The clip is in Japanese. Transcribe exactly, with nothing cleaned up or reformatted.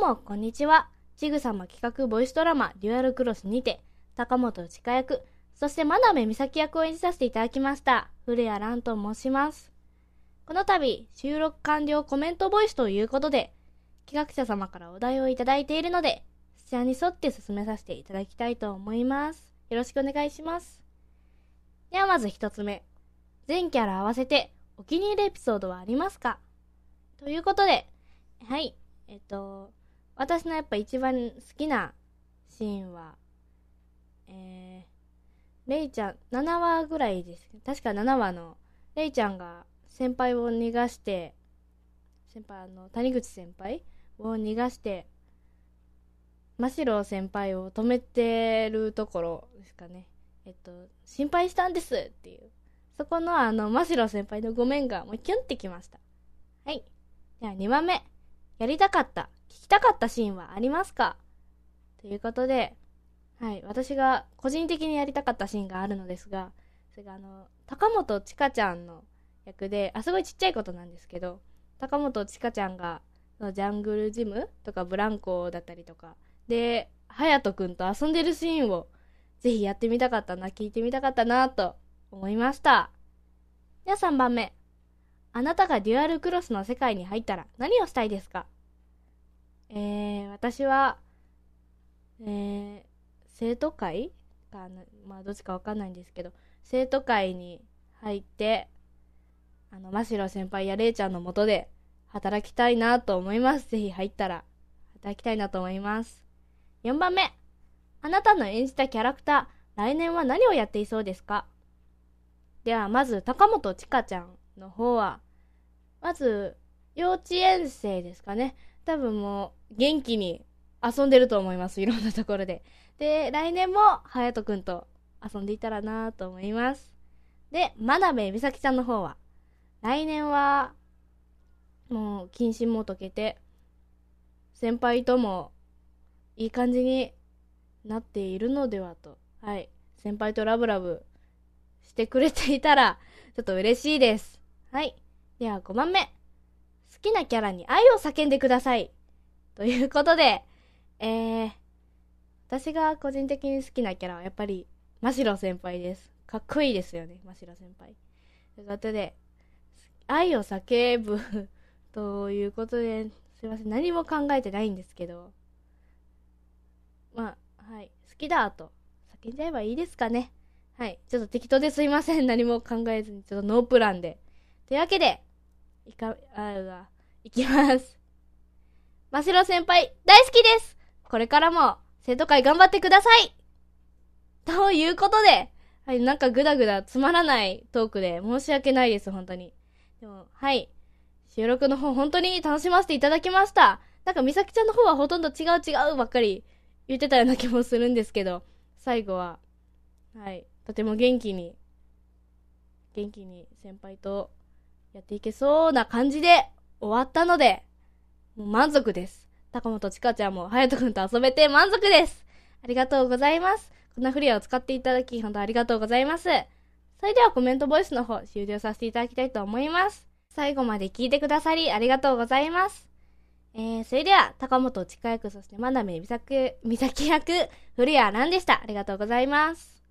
もこんにちは。ちぐさま企画ボイスドラマデュアルクロスにて高本千佳役、そして真鍋美咲役を演じさせていただきました古谷蘭と申します。この度収録完了コメントボイスということで企画者様からお題をいただいているので、そちらに沿って進めさせていただきたいと思います。よろしくお願いします。ではまず一つ目、全キャラ合わせてお気に入りエピソードはありますかということで、はいえっと私のやっぱ一番好きなシーンはえー、レイちゃんななわぐらいです。確かななわのレイちゃんが先輩を逃がして先輩あの谷口先輩を逃がして真城先輩を止めてるところですかね。えっと心配したんですっていう、そこのあの真城先輩のごめんがもうキュンってきました。はい。ではにばんめ、やりたかった聞きたかったシーンはありますかということで、はい、私が個人的にやりたかったシーンがあるのですが、それがあの高本千佳ちゃんの役で、あすごいちっちゃいことなんですけど、高本千佳ちゃんがジャングルジムとかブランコだったりとかで隼人くんと遊んでるシーンをぜひやってみたかったな、聞いてみたかったなと思いました。ではさんばんめ、あなたがデュアルクロスの世界に入ったら何をしたいですか。えー、私はえー、生徒会かな、まあどっちかわかんないんですけど、生徒会に入ってあの真城先輩やレイちゃんの下で働きたいなと思います。ぜひ入ったら働きたいなと思います。よんばんめ、あなたの演じたキャラクター、来年は何をやっていそうですか。ではまず高本千佳ちゃんの方は、まず幼稚園生ですかね。多分もう元気に遊んでると思います。いろんなところで。で、来年も隼人くんと遊んでいたらなと思います。で、真鍋美咲ちゃんの方は、来年はもう謹慎も解けて先輩ともいい感じになっているのではと、はい、先輩とラブラブしてくれていたらちょっと嬉しいです。はい。ではごばんめ、好きなキャラに愛を叫んでくださいということで、えー、私が個人的に好きなキャラはやっぱり真城先輩です。かっこいいですよね、真城先輩。ということで、愛を叫ぶということで、すいません、何も考えてないんですけど、まあ、はい、好きだと叫んじゃえばいいですかね。はい、ちょっと適当ですいません、何も考えずに、ちょっとノープランで。というわけで、いか、あ、いきます。真城先輩、大好きです。これからも生徒会頑張ってくださいということで、はい、なんかグダグダつまらないトークで申し訳ないです、本当に。でも、はい、収録の方本当に楽しませていただきました。なんか美咲ちゃんの方はほとんど違う違うばっかり言ってたような気もするんですけど、最後は、はい、とても元気に、元気に先輩とやっていけそうな感じで終わったので、もう満足です。高本千佳ちゃんも隼人くんと遊べて満足です。ありがとうございます。こんなフリアを使っていただき本当ありがとうございます。それではコメントボイスの方終了させていただきたいと思います。最後まで聞いてくださりありがとうございます。えー、それでは高本千佳役、そして真鍋美咲美咲役古谷蘭でした。ありがとうございます。